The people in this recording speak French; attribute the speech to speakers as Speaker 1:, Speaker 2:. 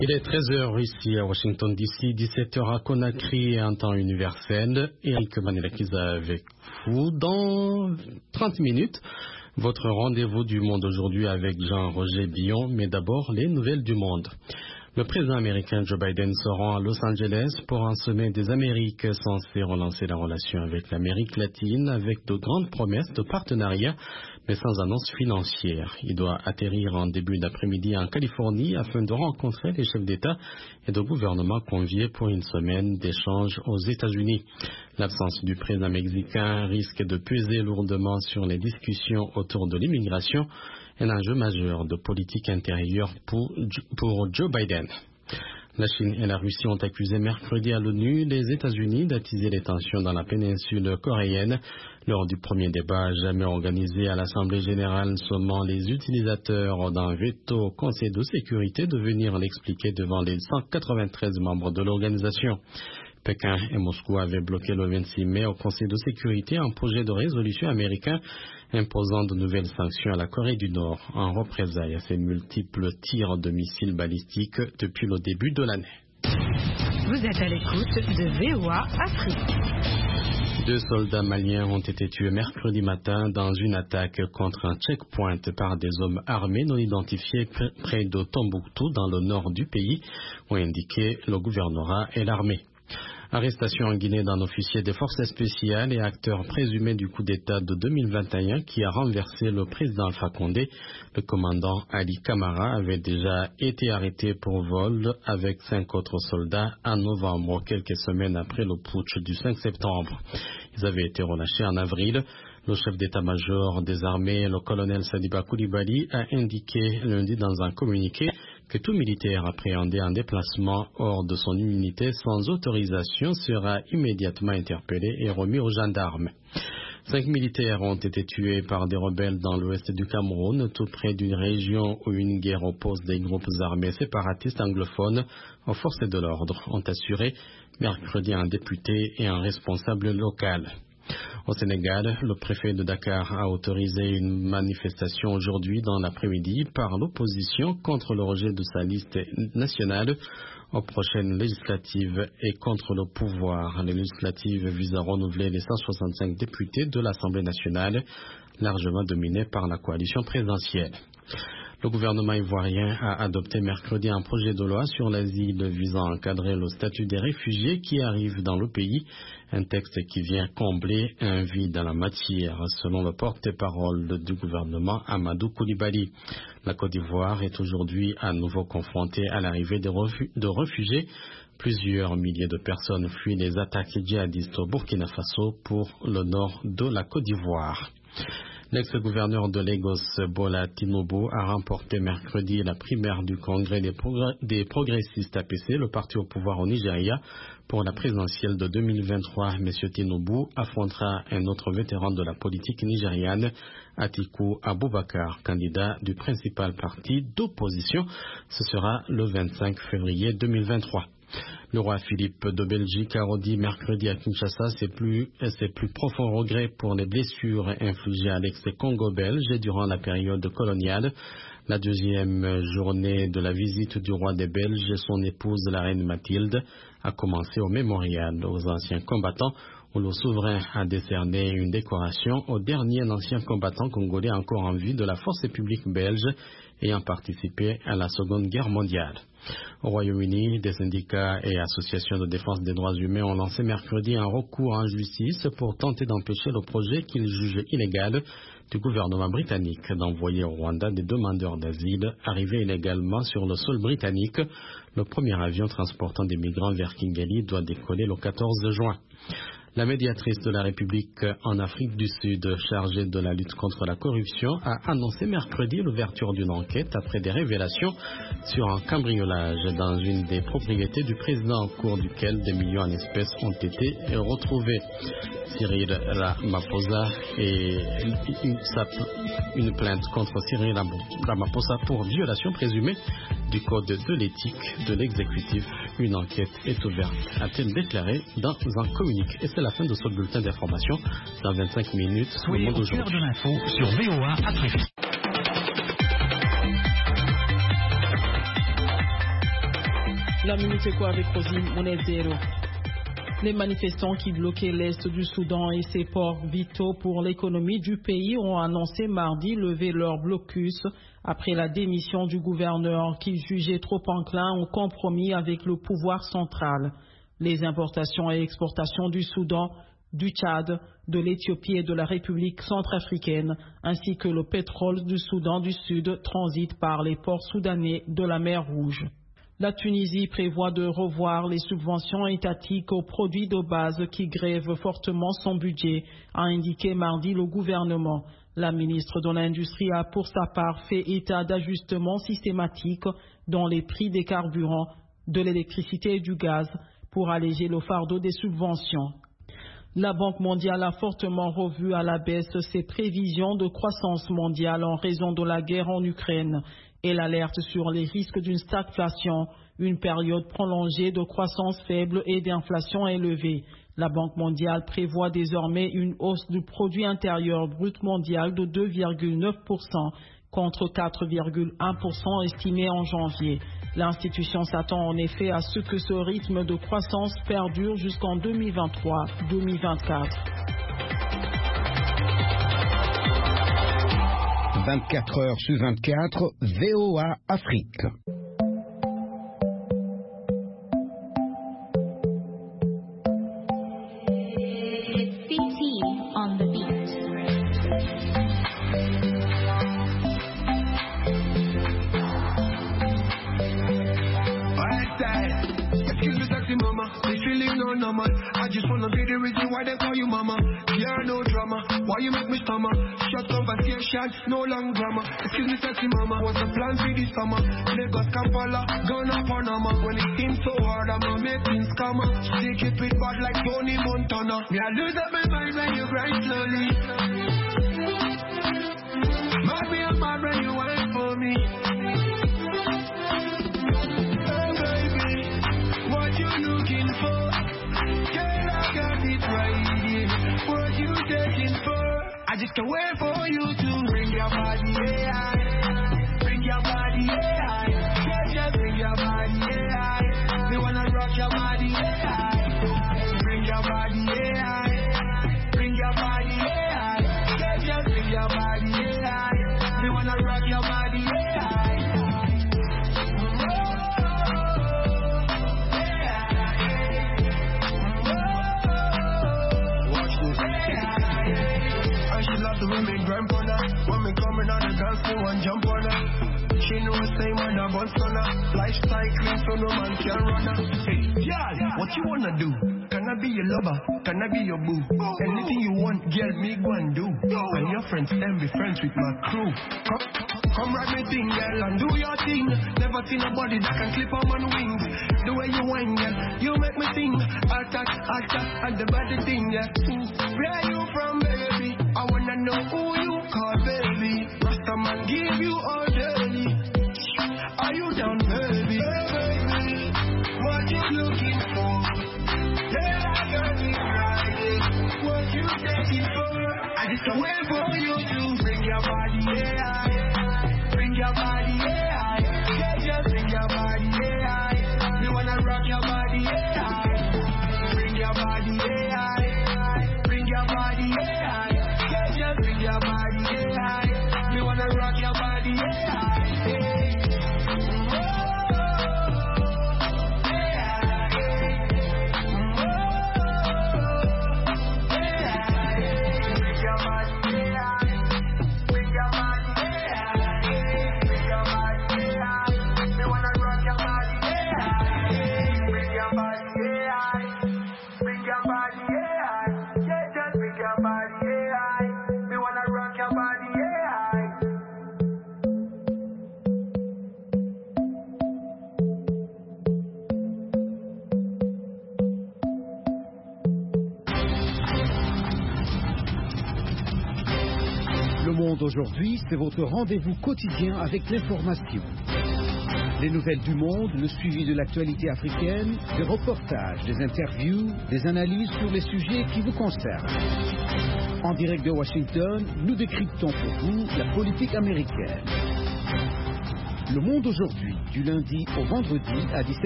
Speaker 1: Il est 13h ici à Washington DC, 17h à Conakry en temps universel. Eric Manelakiza avec vous dans 30 minutes. Votre rendez-vous du monde aujourd'hui avec Jean-Roger Billon, mais d'abord les nouvelles du monde. Le président américain Joe Biden se rend à Los Angeles pour un sommet des Amériques censé relancer la relation avec l'Amérique latine avec de grandes promesses de partenariat, mais sans annonce financière. Il doit atterrir en début d'après-midi en Californie afin de rencontrer les chefs d'État et de gouvernement conviés pour une semaine d'échanges aux États-Unis. L'absence du président mexicain risque de peser lourdement sur les discussions autour de l'immigration, un enjeu majeur de politique intérieure pour Joe Biden. La Chine et la Russie ont accusé mercredi à l'ONU les États-Unis d'attiser les tensions dans la péninsule coréenne lors du premier débat jamais organisé à l'Assemblée générale, sommant les utilisateurs d'un veto au Conseil de sécurité de venir l'expliquer devant les 193 membres de l'organisation. Pékin et Moscou avaient bloqué le 26 mai au Conseil de sécurité un projet de résolution américain imposant de nouvelles sanctions à la Corée du Nord en représailles à ses multiples tirs de missiles balistiques depuis le début de l'année.
Speaker 2: Vous êtes à l'écoute de VOA Afrique.
Speaker 1: 2 soldats maliens ont été tués mercredi matin dans une attaque contre un checkpoint par des hommes armés non identifiés près de Tombouctou dans le nord du pays, ont indiqué le gouvernorat et l'armée. Arrestation en Guinée d'un officier des forces spéciales et acteur présumé du coup d'État de 2021 qui a renversé le président Alpha Condé. Le commandant Ali Camara avait déjà été arrêté pour vol avec 5 autres soldats en novembre, quelques semaines après le putsch du 5 septembre. Ils avaient été relâchés en avril. Le chef d'état-major des armées, le colonel Sadiba Koulibaly, a indiqué lundi dans un communiqué que tout militaire appréhendé en déplacement hors de son immunité sans autorisation sera immédiatement interpellé et remis aux gendarmes. 5 militaires ont été tués par des rebelles dans l'ouest du Cameroun, tout près d'une région où une guerre oppose des groupes armés séparatistes anglophones aux forces de l'ordre, ont assuré mercredi un député et un responsable local. Au Sénégal, le préfet de Dakar a autorisé une manifestation aujourd'hui dans l'après-midi par l'opposition contre le rejet de sa liste nationale aux prochaines législatives et contre le pouvoir. Les législatives visent à renouveler les 165 députés de l'Assemblée nationale, largement dominés par la coalition présidentielle. Le gouvernement ivoirien a adopté mercredi un projet de loi sur l'asile visant à encadrer le statut des réfugiés qui arrivent dans le pays, un texte qui vient combler un vide dans la matière, selon le porte-parole du gouvernement Amadou Koulibaly. La Côte d'Ivoire est aujourd'hui à nouveau confrontée à l'arrivée de réfugiés. Plusieurs milliers de personnes fuient les attaques djihadistes au Burkina Faso pour le nord de la Côte d'Ivoire. L'ex-gouverneur de Lagos, Bola Tinubu, a remporté mercredi la primaire du Congrès des progressistes APC, le parti au pouvoir au Nigeria, pour la présidentielle de 2023. M. Tinubu affrontera un autre vétéran de la politique nigériane, Atiku Abubakar, candidat du principal parti d'opposition. Ce sera le 25 février 2023. Le roi Philippe de Belgique a redit mercredi à Kinshasa ses plus profonds regrets pour les blessures infligées à l'ex-Congo belge durant la période coloniale. La deuxième journée de la visite du roi des Belges et son épouse, la reine Mathilde, a commencé au mémorial aux anciens combattants où le souverain a décerné une décoration au dernier ancien combattant congolais encore en vie de la force publique belge ayant participé à la Seconde Guerre mondiale. Au Royaume-Uni, des syndicats et associations de défense des droits humains ont lancé mercredi un recours en justice pour tenter d'empêcher le projet qu'ils jugent illégal du gouvernement britannique d'envoyer au Rwanda des demandeurs d'asile arrivés illégalement sur le sol britannique. Le premier avion transportant des migrants vers Kigali doit décoller le 14 juin. La médiatrice de la République en Afrique du Sud, chargée de la lutte contre la corruption, a annoncé mercredi l'ouverture d'une enquête après des révélations sur un cambriolage dans une des propriétés du président au cours duquel des millions en espèces ont été retrouvés. Cyril Ramaphosa et une plainte contre Cyril Ramaphosa pour violation présumée du code de l'éthique de l'exécutif. Une enquête est ouverte, a-t-elle déclaré dans un communiqué. Et c'est la fin de ce bulletin d'information. Dans 25 minutes,
Speaker 3: soyez au cœur de l'info sur VOA Afrique.
Speaker 4: La minute est quoi avec Rosine Monezero? Les manifestants qui bloquaient l'est du Soudan et ses ports vitaux pour l'économie du pays ont annoncé mardi lever leur blocus après la démission du gouverneur qu'ils jugeaient trop enclin au compromis avec le pouvoir central. Les importations et exportations du Soudan, du Tchad, de l'Éthiopie et de la République centrafricaine, ainsi que le pétrole du Soudan du Sud transitent par les ports soudanais de la mer Rouge. La Tunisie prévoit de revoir les subventions étatiques aux produits de base qui grèvent fortement son budget, a indiqué mardi le gouvernement. La ministre de l'Industrie a pour sa part fait état d'ajustements systématiques dans les prix des carburants, de l'électricité et du gaz pour alléger le fardeau des subventions. La Banque mondiale a fortement revu à la baisse ses prévisions de croissance mondiale en raison de la guerre en Ukraine. Elle alerte sur les risques d'une stagflation, une période prolongée de croissance faible et d'inflation élevée. La Banque mondiale prévoit désormais une hausse du produit intérieur brut mondial de 2,9% contre 4,1% estimé en janvier. L'institution s'attend en effet à ce que ce rythme de croissance perdure jusqu'en 2023-2024.
Speaker 5: 24 heures sur 24, VOA Afrique.
Speaker 6: I just wanna be the reason why they call you mama. Yeah, no drama. Why you make me stammer? Short conversation, no long drama. Excuse me, sexy mama. What's the plan for this summer? Lagos, Kampala, Ghana, Panama. When it seems so hard, I'ma make things scammer. They keep it bad like Tony Montana. Me, I lose up my mind when you grind slowly. Might be a mad when you wait for me. Oh, baby, what you looking for? What you taking for? I just can't wait for you to bring your body, yeah. Bring your body, yeah. Just bring your body, yeah. Me wanna rock your body, yeah. Bring your body, yeah. Bring your body, yeah. Just bring your body, yeah. Me wanna rock your body, yeah. The women grind on her. When me coming on the dance floor and jump on her. She know the same when I bust on her. Lifestyle clean so no man can run her. Hey, girl, what you wanna do? Can I be your lover? Can I be your boo? Anything you want, girl, me go and do. And your friends can be friends with my crew. Come ride me thing, girl, and do your thing. Never seen nobody that can clip on my wings. The way you whine, girl, you make me sing. Attack, and the body thing, yeah. Where you from, baby? I wanna know who you call, baby. Rastaman give you all day. Are you down, baby? Hey, baby, what you looking for? Yeah, I got it right. What you taking for? I just can't wait for you to bring your body, yeah. Bring your body, yeah. Just bring your body, yeah. You wanna rock your body, yeah. Bring your body, yeah. Bring your body, yeah. Just bring your body, yeah. You wanna rock your body, yeah.
Speaker 5: Aujourd'hui, c'est votre rendez-vous quotidien avec l'information. Les nouvelles du monde, le suivi de l'actualité africaine, des reportages, des interviews, des analyses sur les sujets qui vous concernent. En direct de Washington, nous décryptons pour vous la politique américaine. Le monde aujourd'hui, du lundi au vendredi à 17h.